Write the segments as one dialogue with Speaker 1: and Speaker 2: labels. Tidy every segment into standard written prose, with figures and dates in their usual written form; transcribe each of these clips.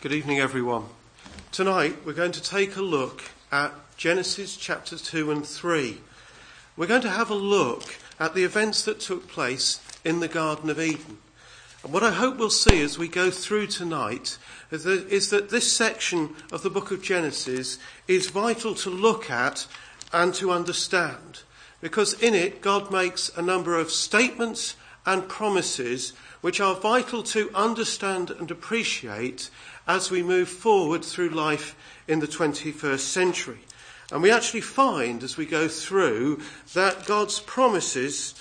Speaker 1: Good evening, everyone. Tonight we're going to take a look at Genesis chapter 2 and 3. We're going to have a look at the events that took place in the Garden of Eden. And what I hope we'll see as we go through tonight is that this section of the book of Genesis is vital to look at and to understand, because in it God makes a number of statements and promises which are vital to understand and appreciate as we move forward through life in the 21st century. And we actually find as we go through that God's promises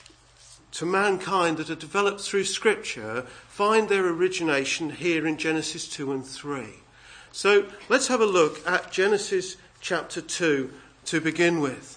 Speaker 1: to mankind that are developed through Scripture find their origination here in Genesis 2 and 3. So let's have a look at Genesis chapter 2 to begin with.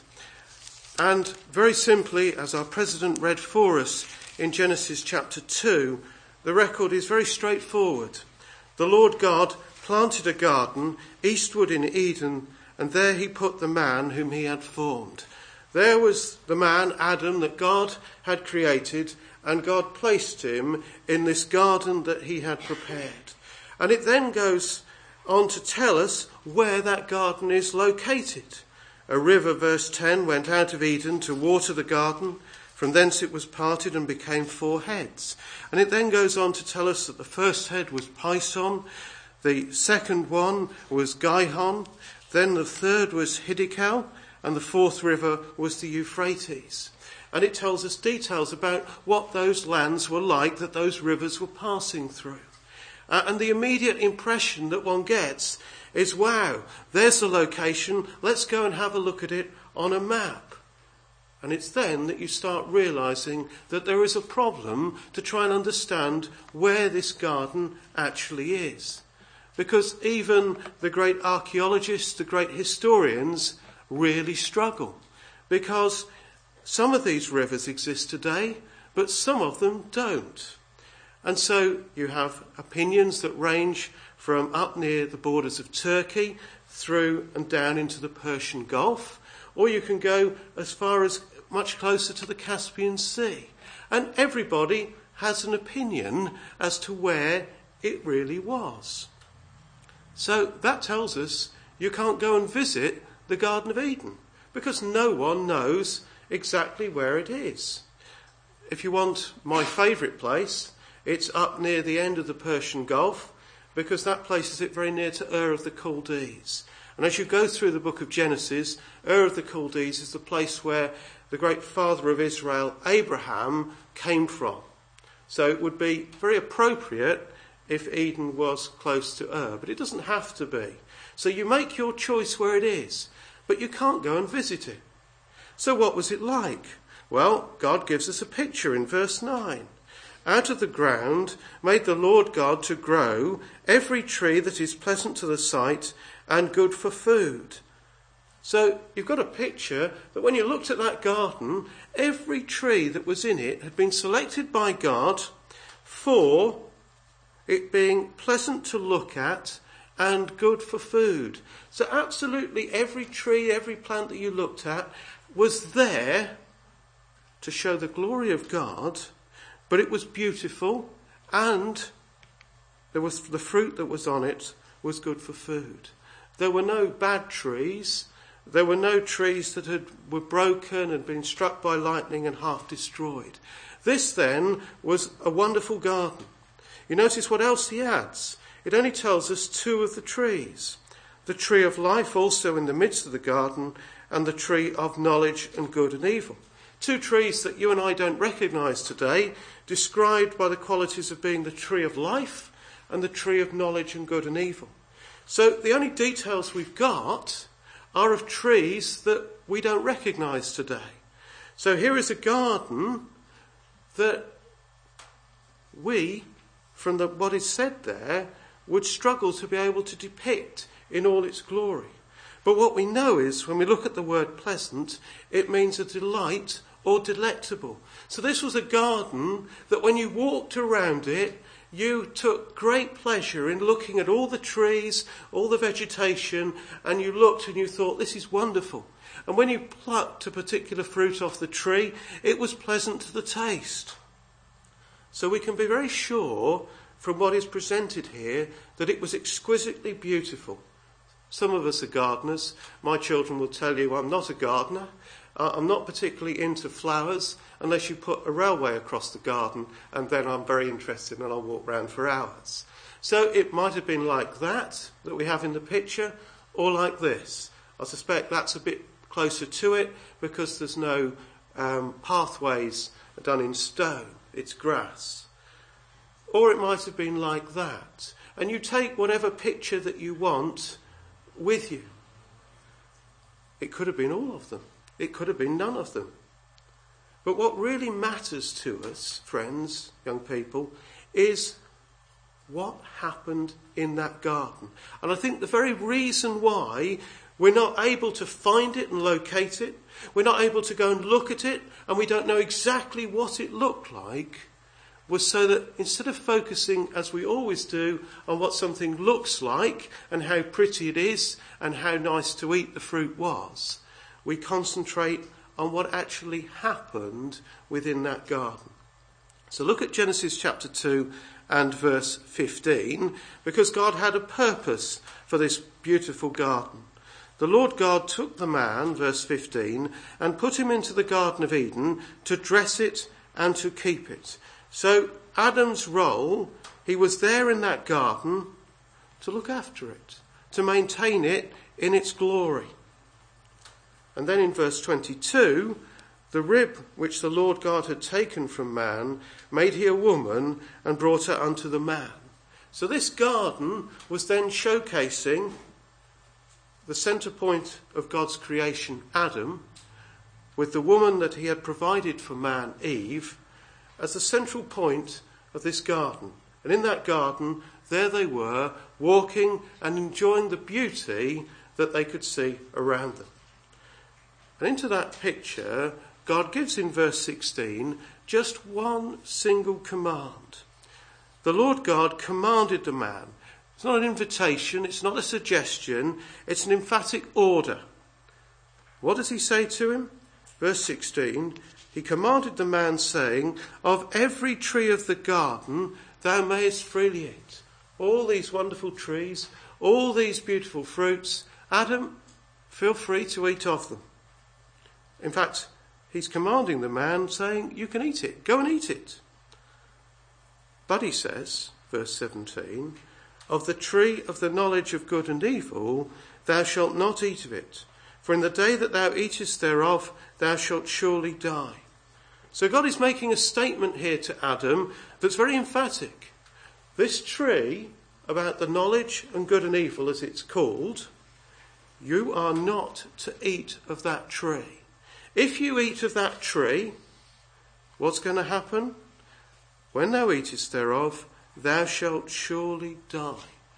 Speaker 1: And very simply, as our president read for us in Genesis chapter 2, the record is very straightforward. The Lord God planted a garden eastward in Eden, and there he put the man whom he had formed. There was the man, Adam, that God had created, and God placed him in this garden that he had prepared. And it then goes on to tell us where that garden is located. A river, verse 10, went out of Eden to water the garden. From thence it was parted and became 4 heads. And it then goes on to tell us that the first head was Pison, the second one was Gihon, then the third was Hiddekel, and the fourth river was the Euphrates. And it tells us details about what those lands were like that those rivers were passing through. And the immediate impression that one gets is, wow, there's the location, let's go and have a look at it on a map. And it's then that you start realising that there is a problem to try and understand where this garden actually is. Because even the great archaeologists, the great historians, really struggle. Because some of these rivers exist today, but some of them don't. And so you have opinions that range from up near the borders of Turkey through and down into the Persian Gulf, or you can go as far as much closer to the Caspian Sea. And everybody has an opinion as to where it really was. So that tells us you can't go and visit the Garden of Eden, because no one knows exactly where it is. If you want my favourite place, it's up near the end of the Persian Gulf, because that places it very near to Ur of the Chaldees. And as you go through the book of Genesis, Ur of the Chaldees is the place where the great father of Israel, Abraham, came from. So it would be very appropriate if Eden was close to Ur, but it doesn't have to be. So you make your choice where it is, but you can't go and visit it. So what was it like? Well, God gives us a picture in verse 9. Out of the ground made the Lord God to grow every tree that is pleasant to the sight and good for food. So you've got a picture that when you looked at that garden, every tree that was in it had been selected by God for it being pleasant to look at and good for food. So absolutely every tree, every plant that you looked at was there to show the glory of God, but it was beautiful, and there was the fruit that was on it was good for food. There were no bad trees. There were no trees that were broken and been struck by lightning and half destroyed. This then was a wonderful garden. You notice what else he adds. It only tells us 2 of the trees. The tree of life also in the midst of the garden, and the tree of knowledge and good and evil. 2 trees that you and I don't recognise today, described by the qualities of being the tree of life and the tree of knowledge and good and evil. So the only details we've got are of trees that we don't recognise today. So here is a garden that we, from what is said there, would struggle to be able to depict in all its glory. But what we know is, when we look at the word pleasant, it means a delight or delectable. So this was a garden that when you walked around it, you took great pleasure in looking at all the trees, all the vegetation, and you looked and you thought, this is wonderful. And when you plucked a particular fruit off the tree, it was pleasant to the taste. So we can be very sure from what is presented here that it was exquisitely beautiful. Some of us are gardeners. My children will tell you I'm not a gardener. I'm not particularly into flowers unless you put a railway across the garden, and then I'm very interested and I'll walk around for hours. So it might have been like that we have in the picture, or like this. I suspect that's a bit closer to it because there's no pathways done in stone. It's grass. Or it might have been like that. And you take whatever picture that you want with you. It could have been all of them. It could have been none of them. But what really matters to us, friends, young people, is what happened in that garden. And I think the very reason why we're not able to find it and locate it, we're not able to go and look at it, and we don't know exactly what it looked like, was so that instead of focusing, as we always do, on what something looks like and how pretty it is and how nice to eat the fruit was, we concentrate on what actually happened within that garden. So look at Genesis chapter 2 and verse 15, because God had a purpose for this beautiful garden. The Lord God took the man, verse 15, and put him into the Garden of Eden to dress it and to keep it. So Adam's role, he was there in that garden to look after it, to maintain it in its glory. And then in verse 22, the rib which the Lord God had taken from man made he a woman and brought her unto the man. So this garden was then showcasing the centre point of God's creation, Adam, with the woman that he had provided for man, Eve, as the central point of this garden. And in that garden, there they were, walking and enjoying the beauty that they could see around them. And into that picture, God gives in verse 16 just one single command. The Lord God commanded the man. It's not an invitation, it's not a suggestion, it's an emphatic order. What does he say to him? Verse 16, he commanded the man, saying, of every tree of the garden thou mayest freely eat. All these wonderful trees, all these beautiful fruits, Adam, feel free to eat of them. In fact, he's commanding the man, saying, you can eat it, go and eat it. But he says, verse 17, of the tree of the knowledge of good and evil thou shalt not eat of it, for in the day that thou eatest thereof thou shalt surely die. So God is making a statement here to Adam that's very emphatic. This tree, about the knowledge and good and evil as it's called, you are not to eat of that tree. If you eat of that tree, what's going to happen? When thou eatest thereof, thou shalt surely die.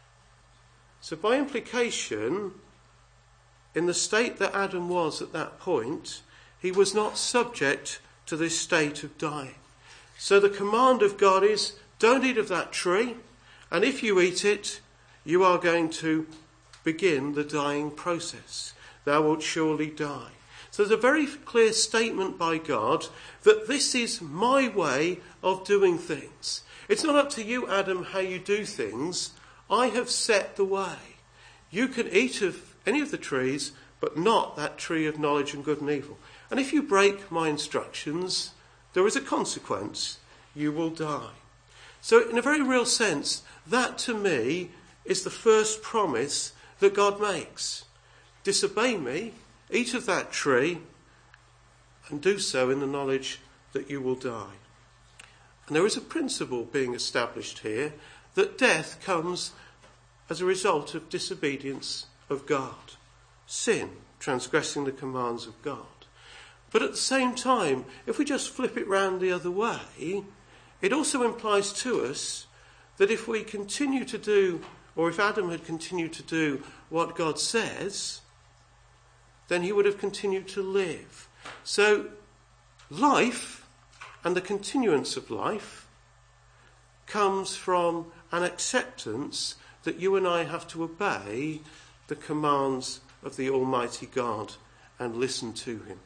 Speaker 1: So by implication, in the state that Adam was at that point, he was not subject to this state of dying. So the command of God is, don't eat of that tree, and if you eat it, you are going to begin the dying process. Thou wilt surely die. So there's a very clear statement by God that this is my way of doing things. It's not up to you, Adam, how you do things. I have set the way. You can eat of any of the trees, but not that tree of knowledge and good and evil. And if you break my instructions, there is a consequence. You will die. So in a very real sense, that to me is the first promise that God makes. Disobey me, eat of that tree, and do so in the knowledge that you will die. And there is a principle being established here that death comes as a result of disobedience of God. Sin, transgressing the commands of God. But at the same time, if we just flip it round the other way, it also implies to us that if we continue to do, or if Adam had continued to do what God says, then he would have continued to live. So life and the continuance of life comes from an acceptance that you and I have to obey the commands of the Almighty God and listen to him.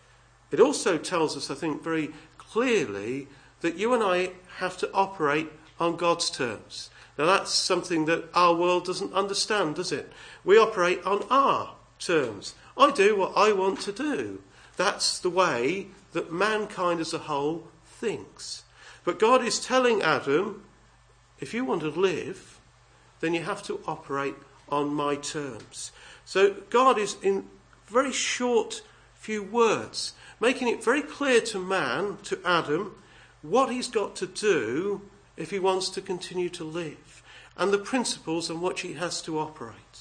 Speaker 1: It also tells us, I think, very clearly that you and I have to operate on God's terms. Now that's something that our world doesn't understand, does it? We operate on our terms. I do what I want to do. That's the way that mankind as a whole thinks. But God is telling Adam, if you want to live, then you have to operate on my terms. So God is, in very short few words, making it very clear to man, to Adam, what he's got to do if he wants to continue to live, and the principles on which he has to operate.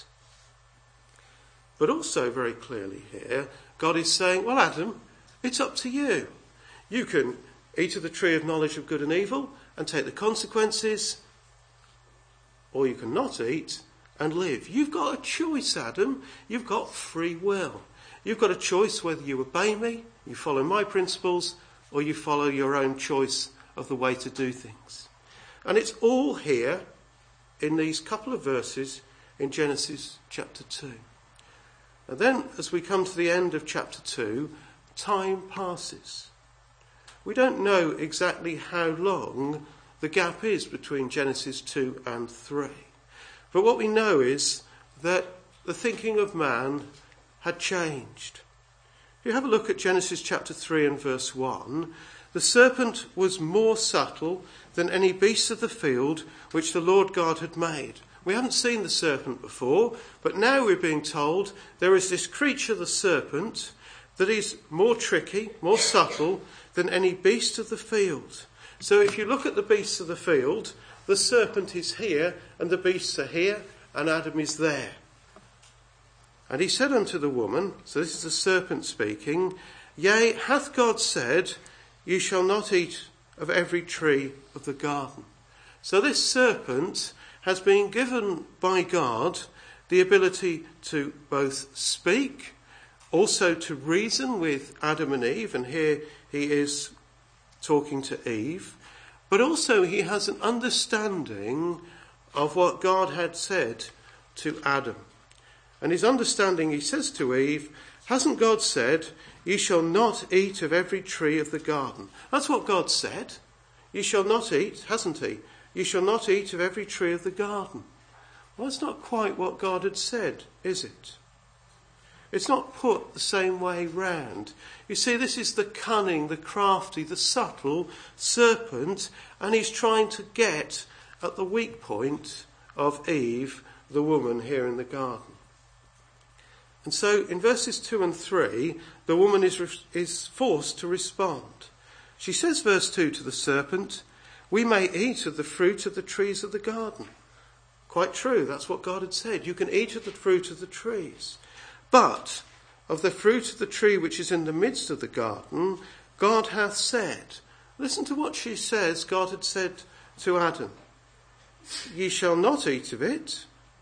Speaker 1: But also very clearly here, God is saying, well, Adam, it's up to you. You can eat of the tree of knowledge of good and evil and take the consequences, or you can not eat and live. You've got a choice, Adam. You've got free will. You've got a choice whether you obey me, you follow my principles, or you follow your own choice of the way to do things. And it's all here in these couple of verses in Genesis chapter 2. And then, as we come to the end of chapter 2, time passes. We don't know exactly how long the gap is between Genesis 2 and 3. But what we know is that the thinking of man had changed. If you have a look at Genesis chapter 3 and verse 1, the serpent was more subtle than any beast of the field which the Lord God had made. We haven't seen the serpent before, but now we're being told there is this creature, the serpent, that is more tricky, more subtle than any beast of the field. So if you look at the beasts of the field, the serpent is here and the beasts are here and Adam is there. And he said unto the woman, so this is the serpent speaking, Yea, hath God said, Ye shall not eat of every tree of the garden. So this serpent has been given by God the ability to both speak, also to reason with Adam and Eve, and here he is talking to Eve, but also he has an understanding of what God had said to Adam. And his understanding, he says to Eve, hasn't God said, Ye shall not eat of every tree of the garden? That's what God said. You shall not eat, hasn't he? You shall not eat of every tree of the garden. Well, that's not quite what God had said, is it? It's not put the same way round. You see, this is the cunning, the crafty, the subtle serpent, and he's trying to get at the weak point of Eve, the woman here in the garden. And so in verses 2 and 3, the woman is forced to respond. She says, verse 2, to the serpent, We may eat of the fruit of the trees of the garden. Quite true, that's what God had said. You can eat of the fruit of the trees. But of the fruit of the tree which is in the midst of the garden, God hath said. Listen to what she says God had said to Adam. Ye shall not eat of it.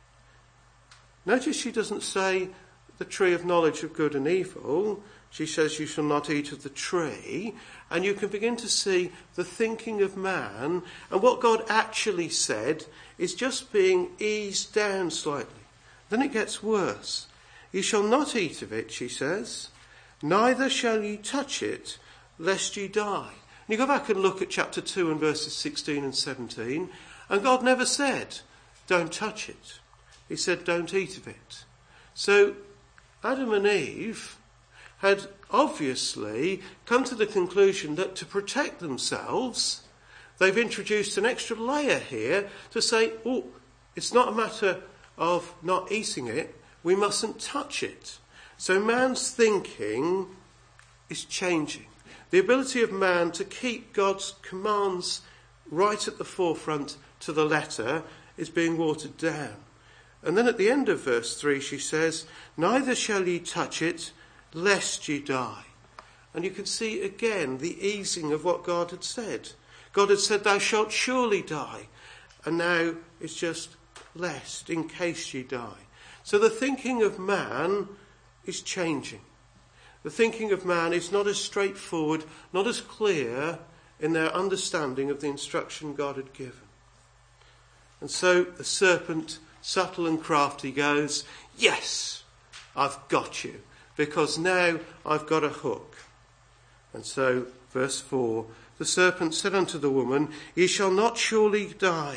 Speaker 1: Notice she doesn't say the tree of knowledge of good and evil. She says you shall not eat of the tree. And you can begin to see the thinking of man. And what God actually said is just being eased down slightly. Then it gets worse. You shall not eat of it, she says. Neither shall ye touch it, lest ye die. And you go back and look at chapter 2 and verses 16 and 17. And God never said, don't touch it. He said, don't eat of it. So Adam and Eve had obviously come to the conclusion that to protect themselves, they've introduced an extra layer here to say, oh, it's not a matter of not eating it, we mustn't touch it. So man's thinking is changing. The ability of man to keep God's commands right at the forefront to the letter is being watered down. And then at the end of verse 3 she says, Neither shall ye touch it, lest ye die. And you can see again the easing of what God had said. God had said, thou shalt surely die. And now it's just lest, in case ye die. So the thinking of man is changing. The thinking of man is not as straightforward, not as clear in their understanding of the instruction God had given. And so the serpent, subtle and crafty, goes, yes, I've got you, because now I've got a hook. And so, verse 4, the the serpent said unto the woman, Ye shall not surely die.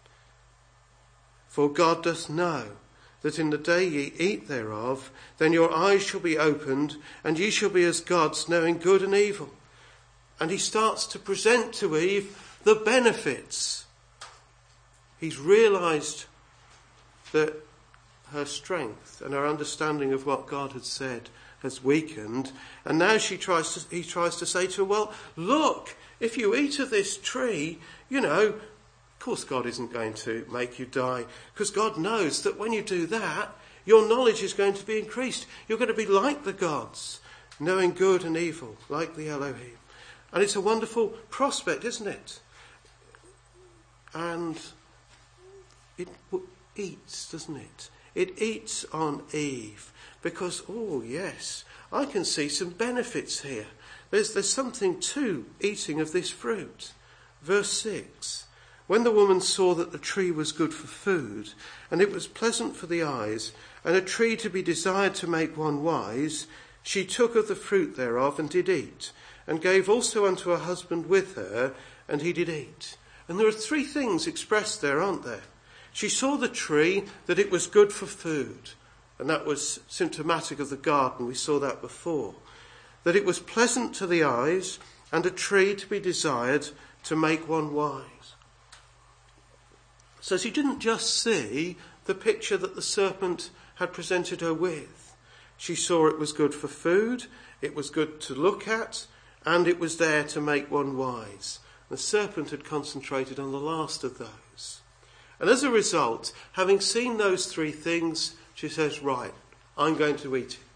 Speaker 1: For God doth know that in the day ye eat thereof, then your eyes shall be opened, and ye shall be as gods, knowing good and evil. And he starts to present to Eve the benefits. He's realised that her strength and her understanding of what God had said has weakened, and now he tries to say to her, well, look, if you eat of this tree, of course God isn't going to make you die, because God knows that when you do that, your knowledge is going to be increased. You're going to be like the gods, knowing good and evil, like the Elohim. And it's a wonderful prospect, isn't it? And it eats, doesn't it? It eats on Eve because, oh yes, I can see some benefits here. There's something to eating of this fruit. Verse 6, when the woman saw that the tree was good for food, and it was pleasant for the eyes, and a tree to be desired to make one wise, she took of the fruit thereof and did eat, and gave also unto her husband with her, and he did eat. And there are three things expressed there, aren't there? She saw the tree, that it was good for food. And that was symptomatic of the garden. We saw that before. That it was pleasant to the eyes, and a tree to be desired to make one wise. So she didn't just see the picture that the serpent had presented her with. She saw it was good for food, it was good to look at, and it was there to make one wise. The serpent had concentrated on the last of those. And as a result, having seen those three things, she says, right, I'm going to eat it.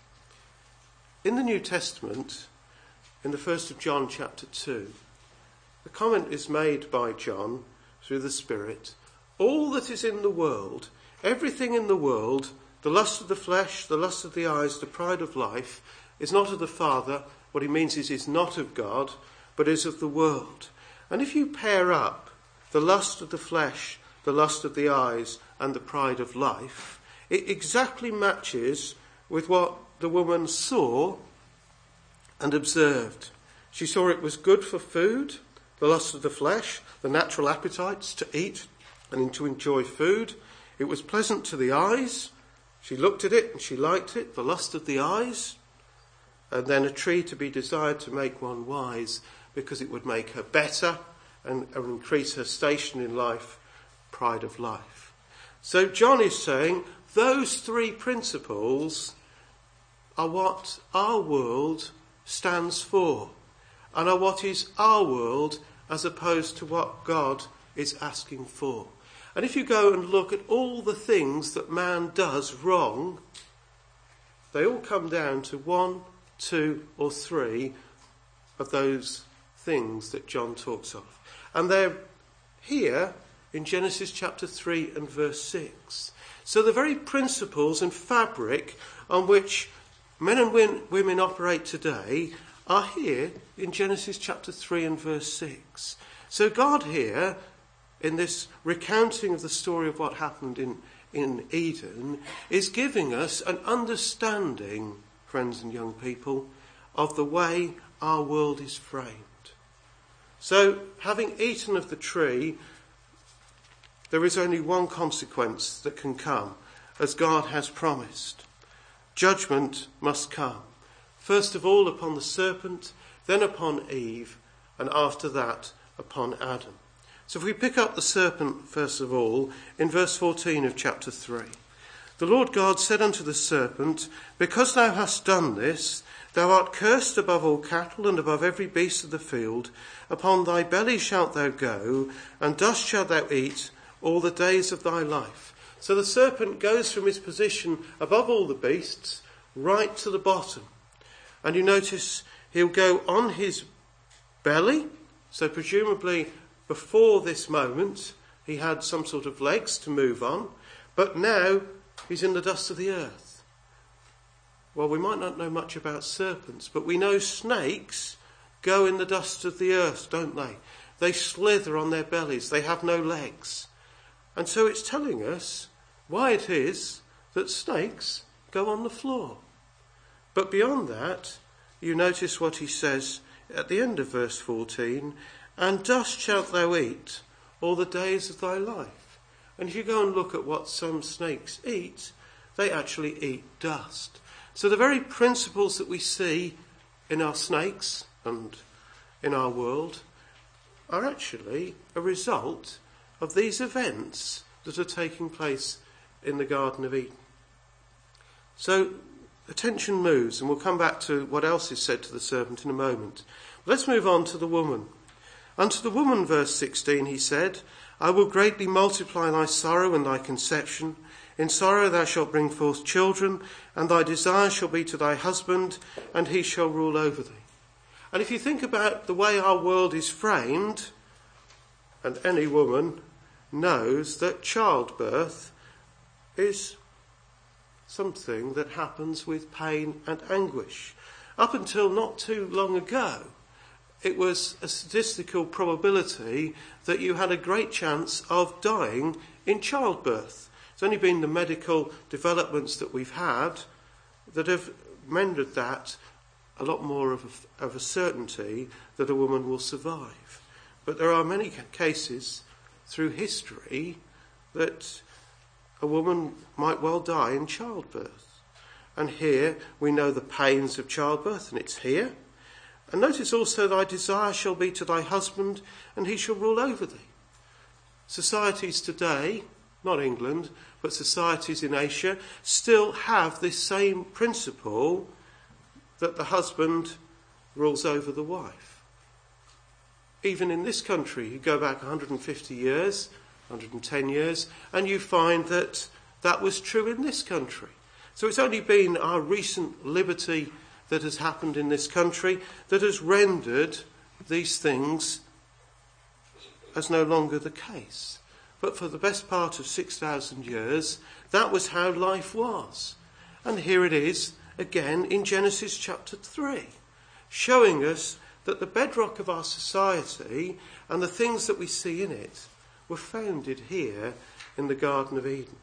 Speaker 1: In the New Testament, in the 1st of John chapter 2, the comment is made by John through the Spirit, all that is in the world, everything in the world, the lust of the flesh, the lust of the eyes, the pride of life, is not of the Father. What he means is not of God, but is of the world. And if you pair up the lust of the flesh, the lust of the eyes, and the pride of life, it exactly matches with what the woman saw and observed. She saw it was good for food, the lust of the flesh, the natural appetites to eat and to enjoy food. It was pleasant to the eyes. She looked at it and she liked it, the lust of the eyes. And then a tree to be desired to make one wise, because it would make her better and increase her station in life, pride of life. So John is saying those three principles are what our world stands for, and are what is our world as opposed to what God is asking for. And if you go and look at all the things that man does wrong, they all come down to 1, 2 or 3 of those things that John talks of. And they're here in Genesis chapter 3 and verse 6. So the very principles and fabric on which men and women operate today are here in Genesis chapter 3 and verse 6. So God here, in this recounting of the story of what happened in Eden, is giving us an understanding, friends and young people, of the way our world is framed. So, having eaten of the tree, there is only one consequence that can come, as God has promised. Judgment must come. First of all upon the serpent, then upon Eve, and after that upon Adam. So if we pick up the serpent first of all, in verse 14 of chapter 3. The Lord God said unto the serpent, Because thou hast done this, thou art cursed above all cattle and above every beast of the field. Upon thy belly shalt thou go, and dust shalt thou eat all the days of thy life. So the serpent goes from his position above all the beasts right to the bottom. And you notice he'll go on his belly. So presumably before this moment he had some sort of legs to move on. But now he's in the dust of the earth. Well, we might not know much about serpents, but we know snakes go in the dust of the earth, don't they? They slither on their bellies. They have no legs. And so it's telling us why it is that snakes go on the floor. But beyond that, you notice what he says at the end of verse 14, and dust shalt thou eat all the days of thy life. And if you go and look at what some snakes eat, they actually eat dust. So the very principles that we see in our snakes and in our world are actually a result of these events that are taking place in the Garden of Eden. So attention moves, and we'll come back to what else is said to the serpent in a moment. Let's move on to the woman. Unto the woman, verse 16, he said, I will greatly multiply thy sorrow and thy conception. In sorrow thou shalt bring forth children, and thy desire shall be to thy husband, and he shall rule over thee. And if you think about the way our world is framed, and any woman knows that childbirth is something that happens with pain and anguish. Up until not too long ago, it was a statistical probability that you had a great chance of dying in childbirth. It's only been the medical developments that we've had that have rendered that a lot more of a certainty that a woman will survive. But there are many cases through history that a woman might well die in childbirth. And here we know the pains of childbirth, and it's here. And notice also, thy desire shall be to thy husband, and he shall rule over thee. Societies today, not England, but societies in Asia, still have this same principle that the husband rules over the wife. Even in this country, you go back 150 years, 110 years, and you find that that was true in this country. So it's only been our recent liberty that has happened in this country that has rendered these things as no longer the case. But for the best part of 6,000 years, that was how life was. And here it is again in Genesis chapter 3, showing us that the bedrock of our society and the things that we see in it were founded here in the Garden of Eden.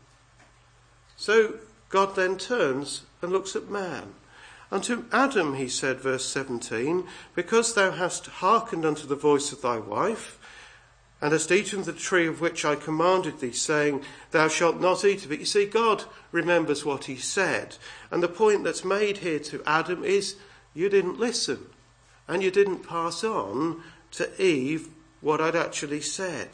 Speaker 1: So God then turns and looks at man. Unto Adam he said, verse 17, because thou hast hearkened unto the voice of thy wife, and hast eaten the tree of which I commanded thee, saying, thou shalt not eat of it. You see, God remembers what he said. And the point that's made here to Adam is, you didn't listen. And you didn't pass on to Eve what I'd actually said.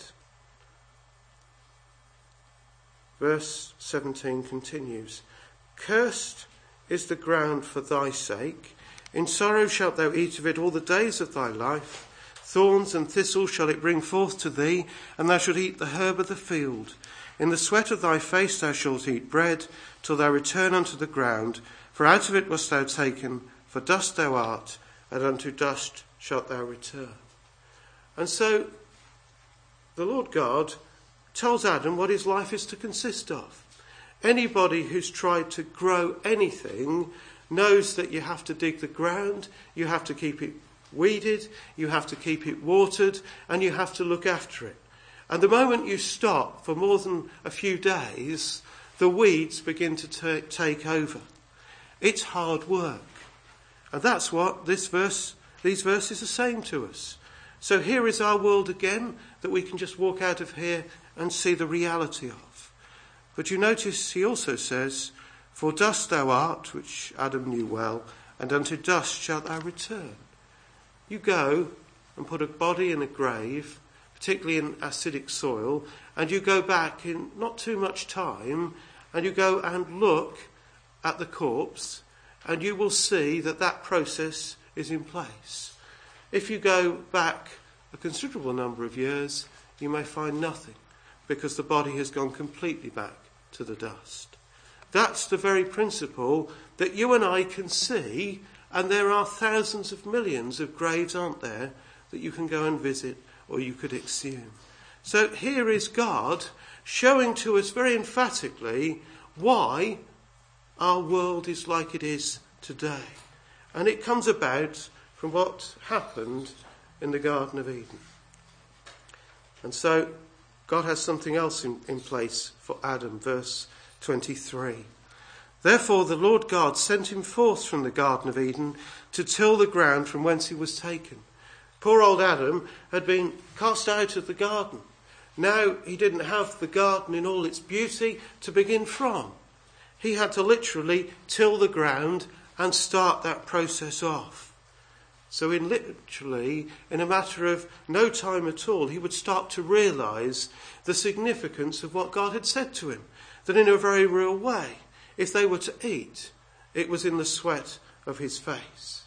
Speaker 1: Verse 17 continues, cursed is the ground for thy sake. In sorrow shalt thou eat of it all the days of thy life. Thorns and thistles shall it bring forth to thee, and thou shalt eat the herb of the field. In the sweat of thy face thou shalt eat bread, till thou return unto the ground. For out of it wast thou taken, for dust thou art, and unto dust shalt thou return. And so the Lord God tells Adam what his life is to consist of. Anybody who's tried to grow anything knows that you have to dig the ground, you have to keep it weeded, you have to keep it watered, and you have to look after it. And the moment you stop for more than a few days, the weeds begin to take over. It's hard work. And that's what these verses are saying to us. So here is our world again that we can just walk out of here and see the reality of. But you notice he also says, for dust thou art, which Adam knew well, and unto dust shalt thou return. You go and put a body in a grave, particularly in acidic soil, and you go back in not too much time, and you go and look at the corpse, and you will see that that process is in place. If you go back a considerable number of years, you may find nothing, because the body has gone completely back to the dust. That's the very principle that you and I can see, and there are thousands of millions of graves, aren't there, that you can go and visit or you could exhume. So here is God showing to us very emphatically why our world is like it is today. And it comes about from what happened in the Garden of Eden. And so God has something else in place for Adam, verse 23. Therefore the Lord God sent him forth from the Garden of Eden to till the ground from whence he was taken. Poor old Adam had been cast out of the garden. Now he didn't have the garden in all its beauty to begin from. He had to literally till the ground and start that process off. So in a matter of no time at all, he would start to realise the significance of what God had said to him. That in a very real way, if they were to eat, it was in the sweat of his face.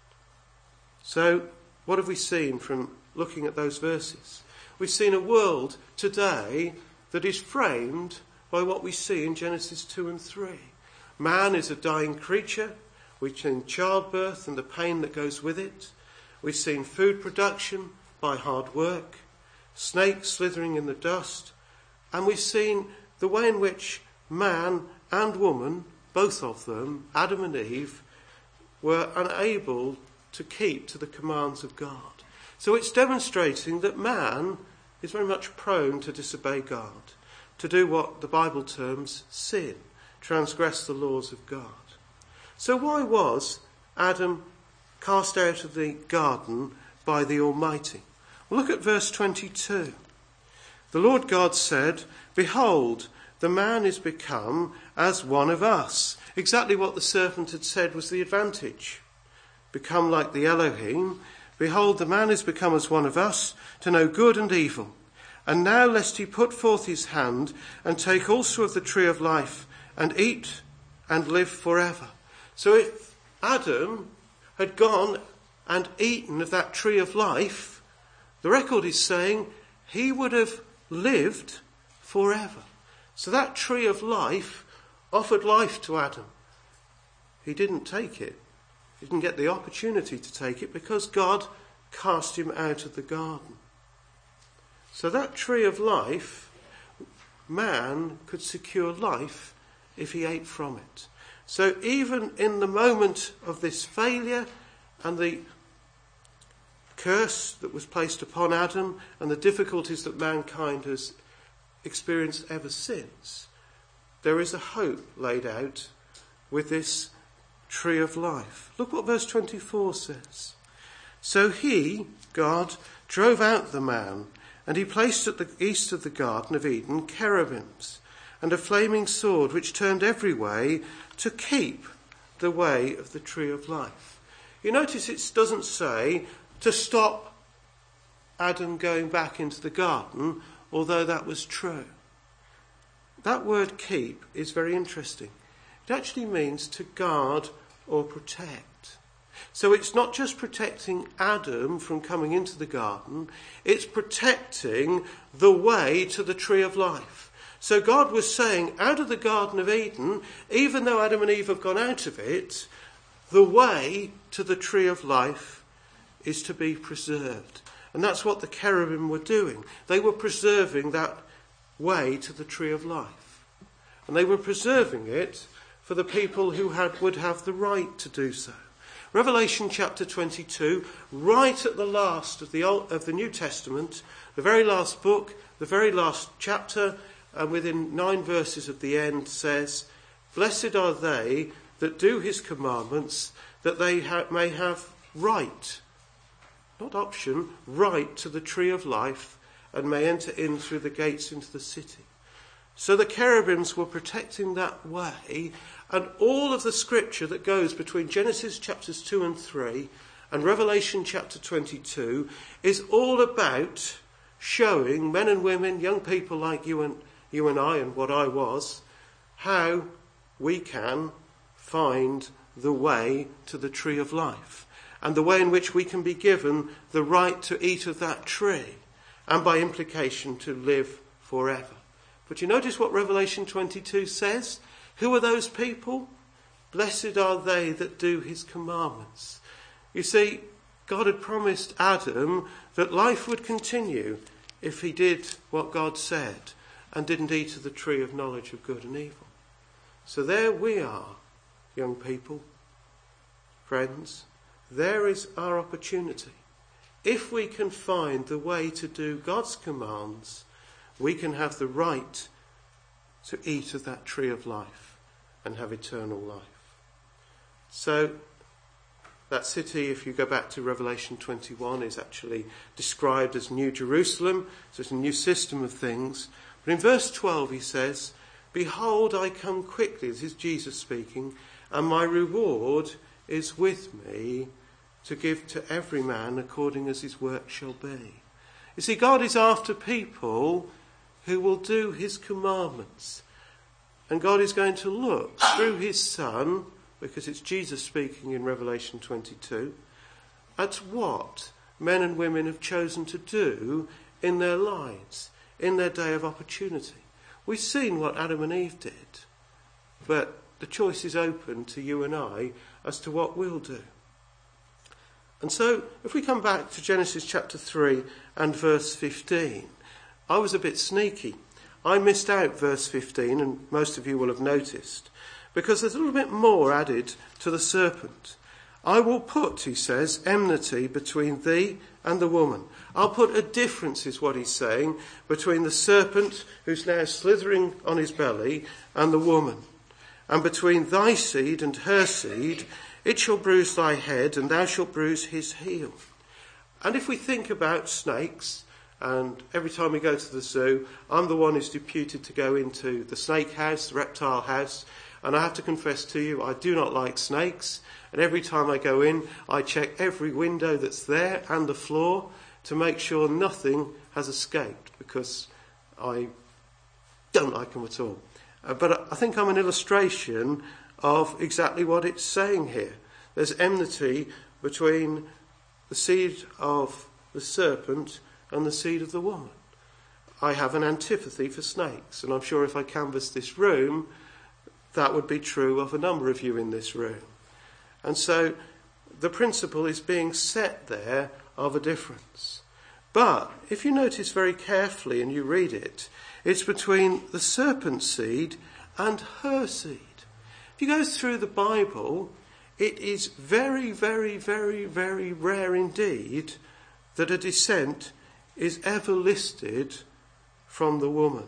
Speaker 1: So what have we seen from looking at those verses? We've seen a world today that is framed by what we see in Genesis 2 and 3. Man is a dying creature. We've seen childbirth and the pain that goes with it. We've seen food production by hard work, snakes slithering in the dust, and we've seen the way in which man and woman, both of them, Adam and Eve, were unable to keep to the commands of God. So it's demonstrating that man is very much prone to disobey God, to do what the Bible terms sin, transgress the laws of God. So why was Adam cast out of the garden by the Almighty? Well, look at verse 22. The Lord God said, "Behold, the man is become as one of us." Exactly what the serpent had said was the advantage. Become like the Elohim. Behold, the man is become as one of us, to know good and evil. And now lest he put forth his hand and take also of the tree of life and eat and live forever. So if Adam had gone and eaten of that tree of life, the record is saying he would have lived forever. So that tree of life offered life to Adam. He didn't take it. He didn't get the opportunity to take it because God cast him out of the garden. So that tree of life, man could secure life if he ate from it. So even in the moment of this failure and the curse that was placed upon Adam and the difficulties that mankind has experienced ever since, there is a hope laid out with this tree of life. Look what verse 24 says. So he, God, drove out the man, and he placed at the east of the Garden of Eden cherubims and a flaming sword which turned every way to keep the way of the tree of life. You notice it doesn't say to stop Adam going back into the garden, although that was true. That word keep is very interesting. It actually means to guard or protect. So it's not just protecting Adam from coming into the garden, it's protecting the way to the tree of life. So God was saying, out of the Garden of Eden, even though Adam and Eve have gone out of it, the way to the tree of life is to be preserved. And that's what the cherubim were doing. They were preserving that way to the tree of life. And they were preserving it for the people who would have the right to do so. Revelation chapter 22, right at the last of the New Testament, the very last book, the very last chapter, and within 9 verses of the end, says, "Blessed are they that do his commandments, that they may have right," not option, right to the tree of life, and may enter in through the gates into the city. So the cherubims were protecting that way, and all of the scripture that goes between Genesis chapters 2 and 3 and Revelation chapter 22 is all about showing men and women, young people like you and I and what I was, how we can find the way to the tree of life and the way in which we can be given the right to eat of that tree and by implication to live forever. But you notice what Revelation 22 says? Who are those people? Blessed are they that do his commandments. You see, God had promised Adam that life would continue if he did what God said and didn't eat of the tree of knowledge of good and evil. So there we are, young people, friends. There is our opportunity. If we can find the way to do God's commands, we can have the right to eat of that tree of life and have eternal life. So that city, if you go back to Revelation 21, is actually described as New Jerusalem. So it's a new system of things. But in verse 12 he says, "Behold, I come quickly," this is Jesus speaking, "and my reward is with me to give to every man according as his work shall be." You see, God is after people who will do his commandments. And God is going to look through his Son, because it's Jesus speaking in Revelation 22, at what men and women have chosen to do in their lives, in their day of opportunity. We've seen what Adam and Eve did, but the choice is open to you and I as to what we'll do. And so, if we come back to Genesis chapter 3 and verse 15, I was a bit sneaky. I missed out verse 15, and most of you will have noticed, because there's a little bit more added to the serpent. "I will put," he says, "enmity between thee and the woman." I'll put a difference, is what he's saying, between the serpent who's now slithering on his belly and the woman. "And between thy seed and her seed, it shall bruise thy head, and thou shalt bruise his heel." And if we think about snakes, and every time we go to the zoo, I'm the one who's deputed to go into the snake house, the reptile house, and I have to confess to you, I do not like snakes. And every time I go in, I check every window that's there and the floor to make sure nothing has escaped, because I don't like them at all. But I think I'm an illustration of exactly what it's saying here. There's enmity between the seed of the serpent and the seed of the woman. I have an antipathy for snakes, and I'm sure if I canvassed this room, that would be true of a number of you in this room. And so the principle is being set there of a difference. But if you notice very carefully and you read it, it's between the serpent's seed and her seed. If you go through the Bible, it is very, very, very, very rare indeed that a descent is ever listed from the woman.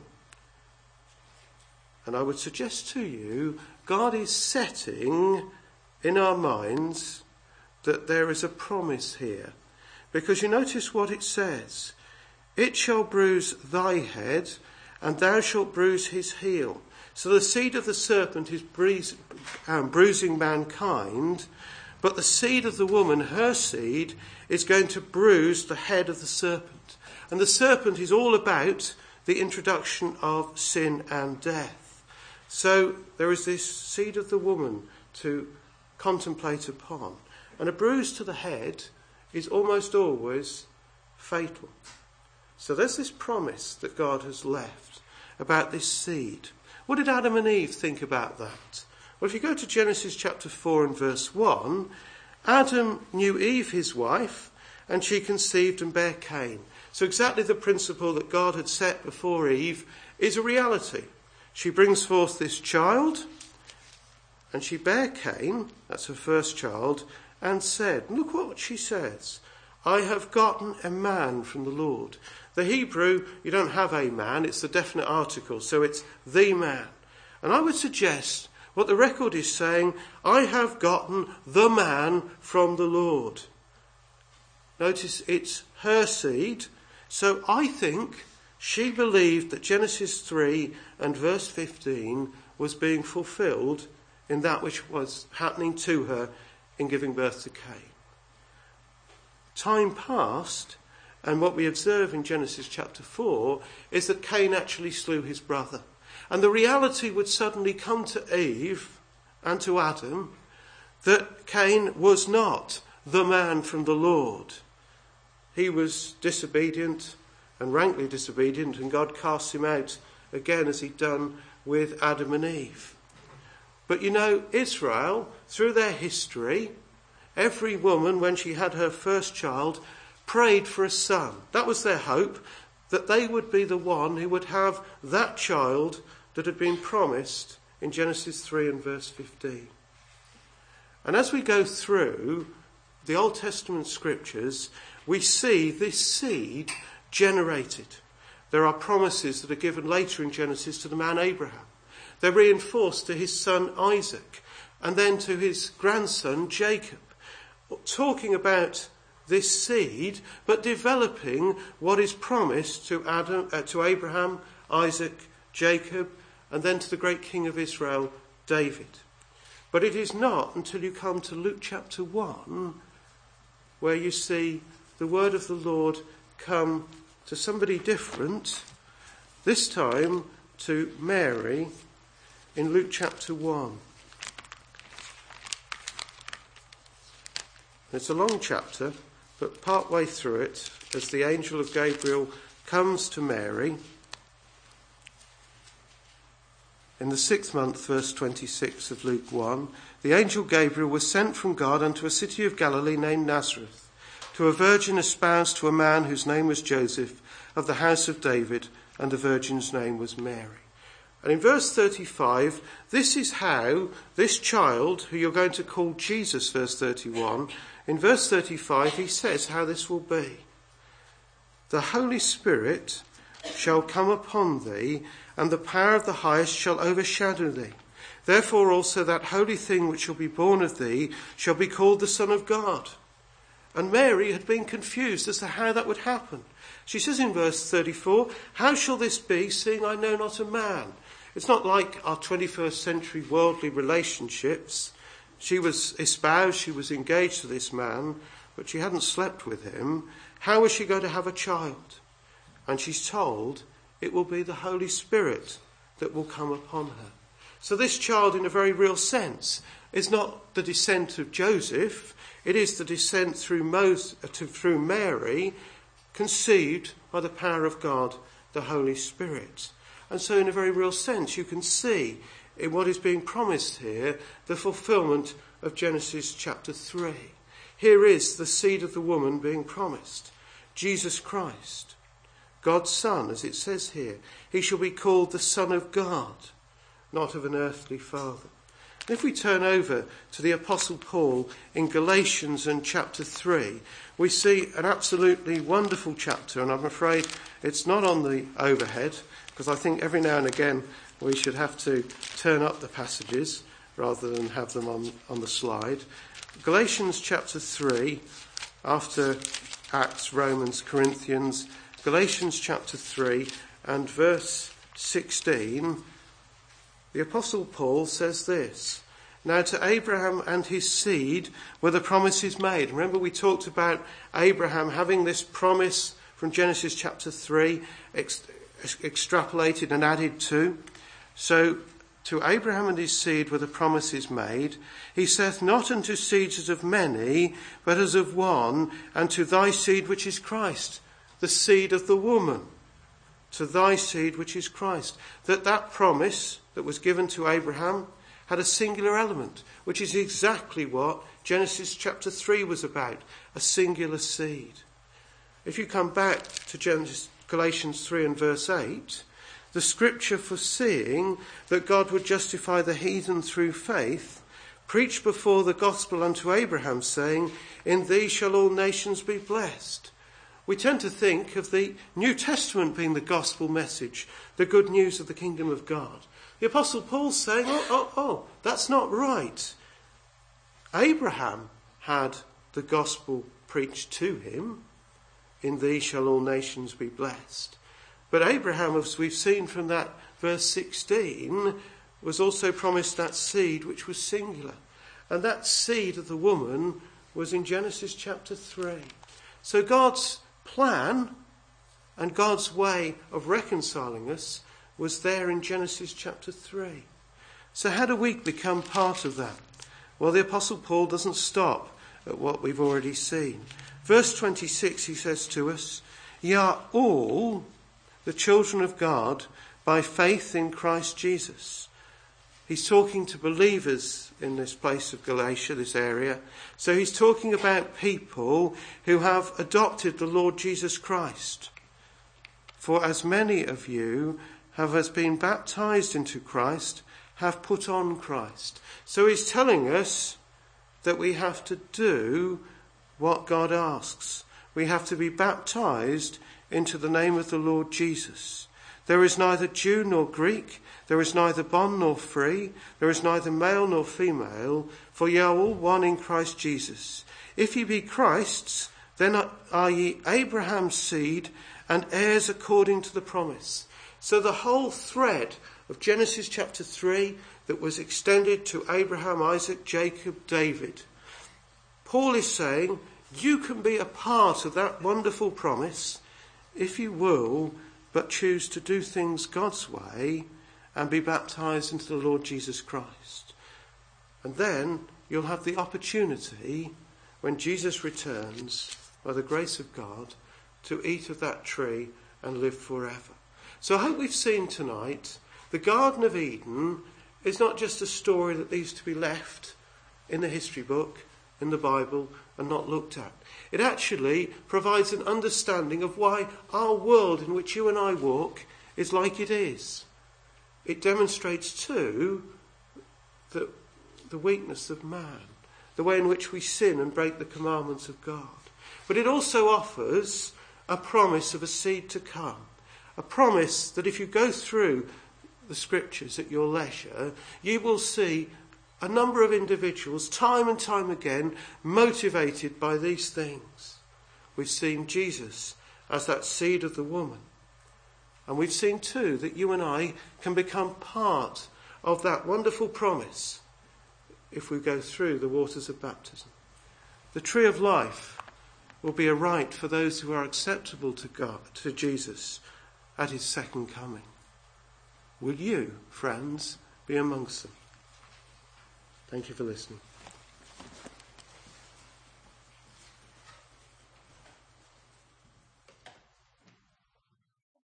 Speaker 1: And I would suggest to you, God is setting in our minds that there is a promise here. Because you notice what it says. "It shall bruise thy head, and thou shalt bruise his heel." So the seed of the serpent is bruising mankind, but the seed of the woman, her seed, is going to bruise the head of the serpent. And the serpent is all about the introduction of sin and death. So there is this seed of the woman to contemplate upon. And a bruise to the head is almost always fatal. So there's this promise that God has left about this seed. What did Adam and Eve think about that? Well, if you go to Genesis chapter 4 and verse 1, Adam knew Eve, his wife, and she conceived and bare Cain. So exactly the principle that God had set before Eve is a reality. She brings forth this child, and she bare Cain, that's her first child, and said, look what she says, "I have gotten a man from the Lord." The Hebrew, you don't have a man, it's the definite article, so it's the man. And I would suggest what the record is saying, I have gotten the man from the Lord. Notice it's her seed, so I think she believed that Genesis 3 and verse 15 was being fulfilled in that which was happening to her in giving birth to Cain. Time passed, and what we observe in Genesis chapter 4 is that Cain actually slew his brother. And the reality would suddenly come to Eve and to Adam that Cain was not the man from the Lord. He was disobedient and rankly disobedient, and God cast him out again as he'd done with Adam and Eve. But you know, Israel, through their history, every woman, when she had her first child, prayed for a son. That was their hope, that they would be the one who would have that child that had been promised in Genesis 3 and verse 15. And as we go through the Old Testament scriptures, we see this seed generated. There are promises that are given later in Genesis to the man Abraham. They're reinforced to his son Isaac and then to his grandson Jacob. Talking about this seed, but developing what is promised to Abraham, Isaac, Jacob, and then to the great king of Israel, David. But it is not until you come to Luke chapter 1 where you see the word of the Lord come to somebody different, this time to Mary in Luke chapter 1. It's a long chapter, but part way through it, as the angel of Gabriel comes to Mary, in the 6th month, verse 26 of Luke 1, the angel Gabriel was sent from God unto a city of Galilee named Nazareth, to a virgin espoused to a man whose name was Joseph, of the house of David, and the virgin's name was Mary. And in verse 35, this is how this child, who you're going to call Jesus, verse 31, in verse 35 he says how this will be. The Holy Spirit shall come upon thee, and the power of the highest shall overshadow thee. Therefore also that holy thing which shall be born of thee shall be called the Son of God. And Mary had been confused as to how that would happen. She says in verse 34, how shall this be, seeing I know not a man? It's not like our 21st century worldly relationships. She was espoused, she was engaged to this man, but she hadn't slept with him. How was she going to have a child? And she's told it will be the Holy Spirit that will come upon her. So this child, in a very real sense, is not the descent of Joseph. It is the descent through Mary, conceived by the power of God, the Holy Spirit. And so in a very real sense, you can see in what is being promised here, the fulfillment of Genesis chapter 3. Here is the seed of the woman being promised, Jesus Christ, God's Son, as it says here. He shall be called the Son of God, not of an earthly father. And if we turn over to the Apostle Paul in Galatians and chapter 3, we see an absolutely wonderful chapter, and I'm afraid it's not on the overhead, because I think every now and again we should have to turn up the passages rather than have them on the slide. Galatians chapter 3, after Acts, Romans, Corinthians, Galatians chapter 3 and verse 16, the Apostle Paul says this: now to Abraham and his seed were the promises made. Remember, we talked about Abraham having this promise from Genesis chapter 3 extrapolated and added to. So to Abraham and his seed were the promises made. He saith not unto seeds as of many, but as of one, and to thy seed which is Christ, the seed of the woman. To thy seed which is Christ. That promise that was given to Abraham had a singular element, which is exactly what Genesis chapter 3 was about, a singular seed. If you come back to Galatians 3 and verse 8, the scripture foreseeing that God would justify the heathen through faith, preached before the gospel unto Abraham, saying, in thee shall all nations be blessed. We tend to think of the New Testament being the gospel message, the good news of the kingdom of God. The Apostle Paul's saying, that's not right. Abraham had the gospel preached to him, in thee shall all nations be blessed. But Abraham, as we've seen from that verse 16, was also promised that seed which was singular. And that seed of the woman was in Genesis chapter 3. So God's plan and God's way of reconciling us was there in Genesis chapter 3. So how do we become part of that? Well, the Apostle Paul doesn't stop at what we've already seen. Verse 26, he says to us, ye are all the children of God by faith in Christ Jesus. He's talking to believers in this place of Galatia, this area. So he's talking about people who have adopted the Lord Jesus Christ. For as many of you has been baptized into Christ, have put on Christ. So he's telling us that we have to do what God asks. We have to be baptized into the name of the Lord Jesus. There is neither Jew nor Greek, there is neither bond nor free, there is neither male nor female, for ye are all one in Christ Jesus. If ye be Christ's, then are ye Abraham's seed and heirs according to the promise. So the whole thread of Genesis chapter 3 that was extended to Abraham, Isaac, Jacob, David, Paul is saying you can be a part of that wonderful promise if you will but choose to do things God's way and be baptised into the Lord Jesus Christ. And then you'll have the opportunity, when Jesus returns, by the grace of God, to eat of that tree and live forever. So I hope we've seen tonight the Garden of Eden is not just a story that needs to be left in the history book, in the Bible, and not looked at. It actually provides an understanding of why our world in which you and I walk is like it is. It demonstrates too the weakness of man, the way in which we sin and break the commandments of God. But it also offers a promise of a seed to come, a promise that if you go through the scriptures at your leisure, you will see a number of individuals, time and time again, motivated by these things. We've seen Jesus as that seed of the woman. And we've seen too that you and I can become part of that wonderful promise if we go through the waters of baptism. The tree of life will be a right for those who are acceptable to God, to Jesus, at his second coming. Will you, friends, be amongst them? Thank you for listening.